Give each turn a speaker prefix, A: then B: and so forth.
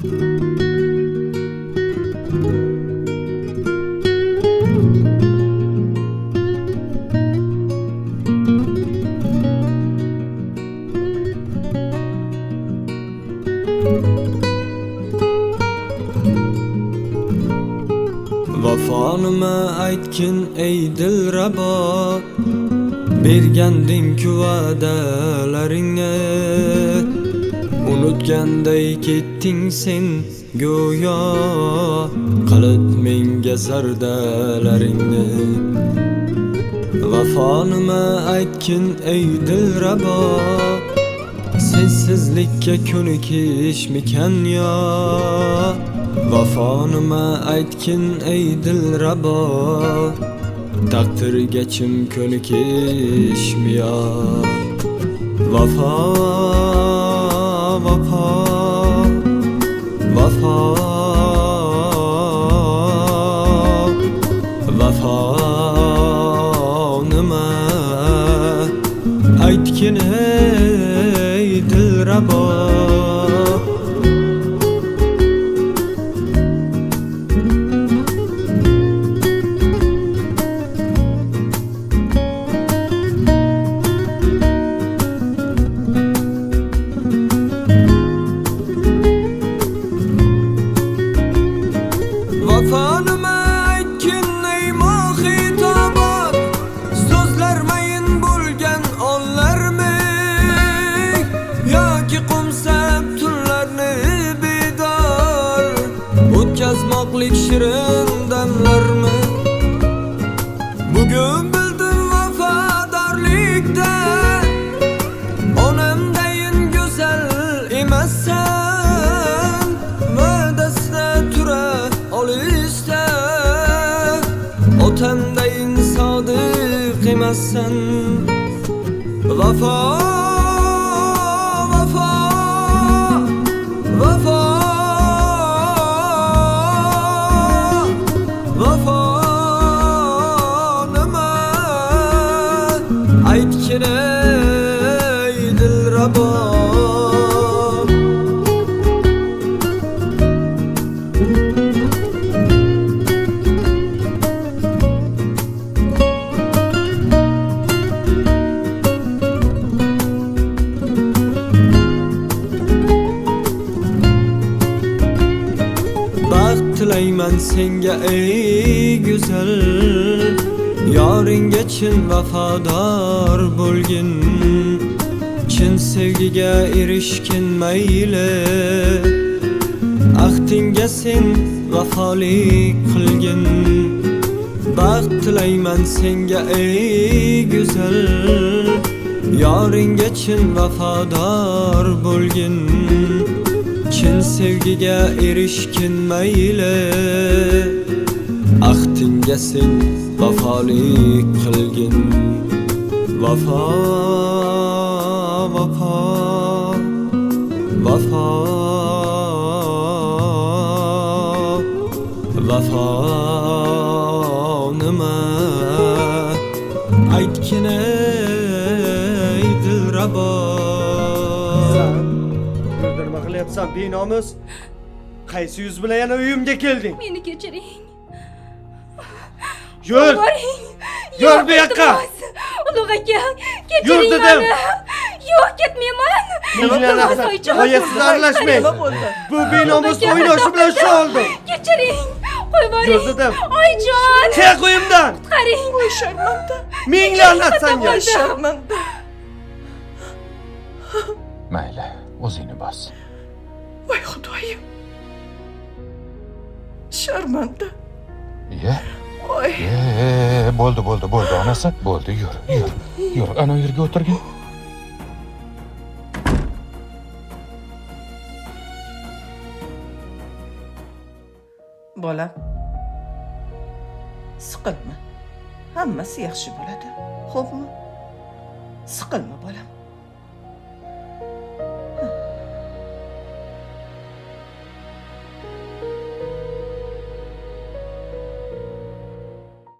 A: Vafonima aytgin ey dilrabo, berganding-ku va'dalaringni. Unutganday ketding sen go'yo, qilib menga zardalaringni. Vafonima aytgin ey dilrabo, sensizlikka ko'nikishmikan yo? Vafonima aytgin ey dilrabo, taqdirga chim ko'nikishmi yo? Vafo, vafo, vafo, vafo nima aytgin ey dilrabo. Vafonima aytgin ey mohitobot, so'zlar mayin bo'lgan onlarmi? Yoki qumsab tunlarni bedor o'tkazmoqlik shirin damlarmi? Bugun bildim vafodorlikda onamdayin go'zal emassan, va'dasida tura olishda otamdayin sodiq emassan. Vafo, vafo, vafo, vafo nima aytgin ey dilrabo. Baxt tilayman senga ey go'zal, yoringga chin vafodor bo'lgin. Chin sevgiga erishgin mayli, ahdingga sen vafolik qilgin. Baxt tilayman senga ey go'zal, yoringga chin vafodor bo'lgin. Chin sevgiga erishgin mayli, ahdingga sen vafolik qilgin. Vafo, vafo, vafo, vafo nima aytgin ey dilrabo.
B: Nima qilyapsan binomus? Qaysi yuz bilan yana uyimga kelding?
C: Meni kechiring.
B: Yur! Yur bu yoqqa!
C: Ulug' aka, kechiring meni. Yo'q, ketmayman.
B: Qo'yasiz aralashmang. Bu binomus o'ynashi bilan shu oldi.
C: Kechiring. Qo'y boring.
B: Yur dedim.
C: Oyjon.
B: Chiq uyimdan.
C: Qaring.
D: Voy sharmanda.
B: Ming la'nat senga.
D: Voy sharmanda.
E: Mayli, o'zingni bos.
D: Voy xudoyim. Sharmanda.
E: Ye.
D: Voy.
E: Bo'ldi onasi. Bo'ldi, yur. Yur, ana yerga o'tirgin.
D: Bolam. Siqilma. Hammasi yaxshi bo'ladi. Xo'pmi? Siqilma bolam.